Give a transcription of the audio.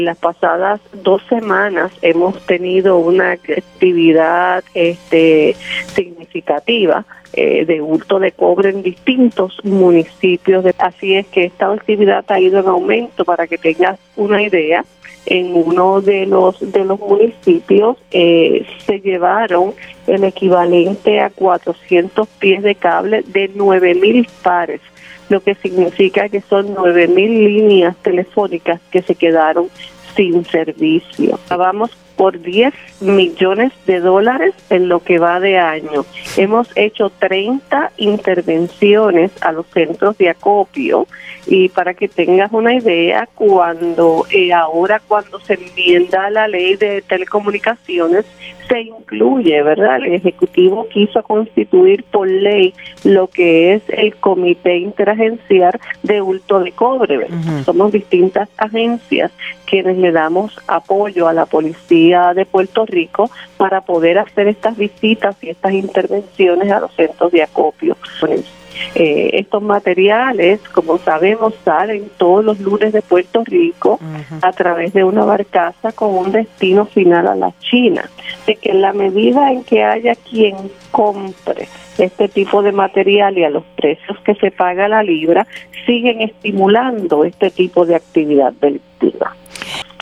Las pasadas 2 semanas hemos tenido una actividad significativa de hurto de cobre en distintos municipios. Así es que esta actividad ha ido en aumento. Para que tengas una idea, en uno de los municipios se llevaron el equivalente a 400 pies de cable de 9,000 pares, lo que significa que son 9,000 líneas telefónicas que se quedaron sin servicio. Vamos por $10 millones en lo que va de año. Hemos hecho 30 intervenciones a los centros de acopio, y para que tengas una idea, ahora cuando se enmienda la ley de telecomunicaciones, se incluye, ¿verdad? El Ejecutivo quiso constituir por ley lo que es el Comité Interagencial de Hurto de Cobre. Uh-huh. Somos distintas agencias quienes le damos apoyo a la Policía de Puerto Rico para poder hacer estas visitas y estas intervenciones a los centros de acopio. Estos materiales, como sabemos, salen todos los lunes de Puerto Rico a través de una barcaza con un destino final a la China. Así que en la medida en que haya quien compre este tipo de material y a los precios que se paga la libra, siguen estimulando este tipo de actividad delictiva.